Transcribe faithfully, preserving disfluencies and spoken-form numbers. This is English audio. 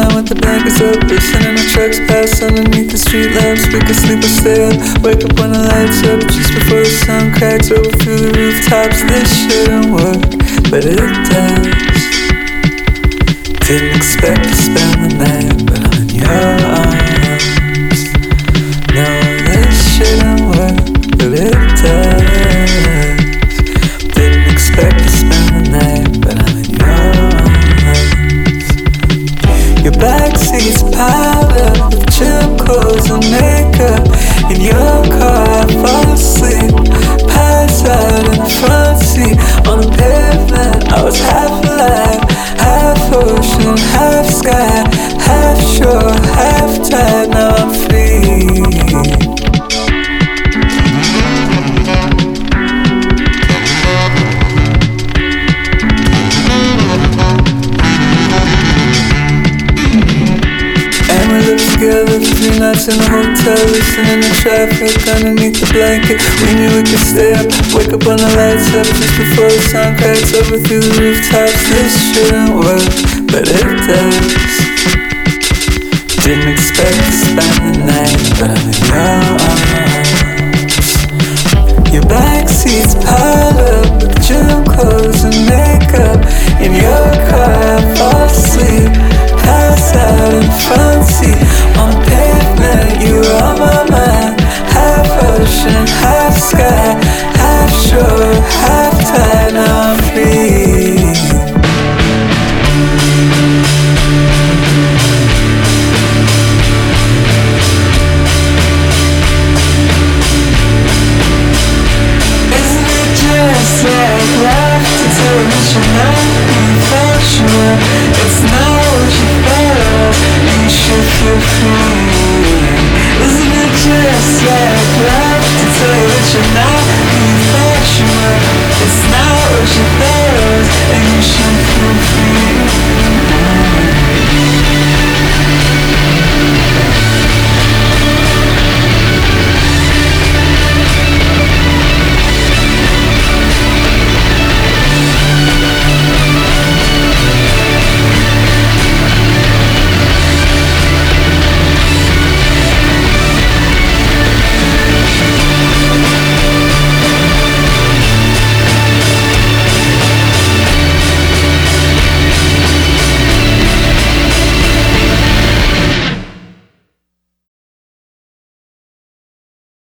down with the blankets up, listening to tracks pass underneath the street lamps. We could sleep or stay up, wake up when the lights up, just before the sun cracks over through the rooftops. This shouldn't work, but it does. Didn't expect to spend the night, but I'm in your arms. No, this shouldn't work, but it does. Didn't expect to spend the night, but I'm in your arms. Your backseat's piled up with gym clothes and makeup. In your car, I fall asleep, pass out in the front seat. On the pavement, I was half alive, half ocean, half sky, half shore, half tide. Now I'm free. Together for three nights in a hotel, listening to traffic underneath the blanket. We knew we could stay up, wake up when the lights up, just before the sun cracks over through the rooftops. This shouldn't work, but it does.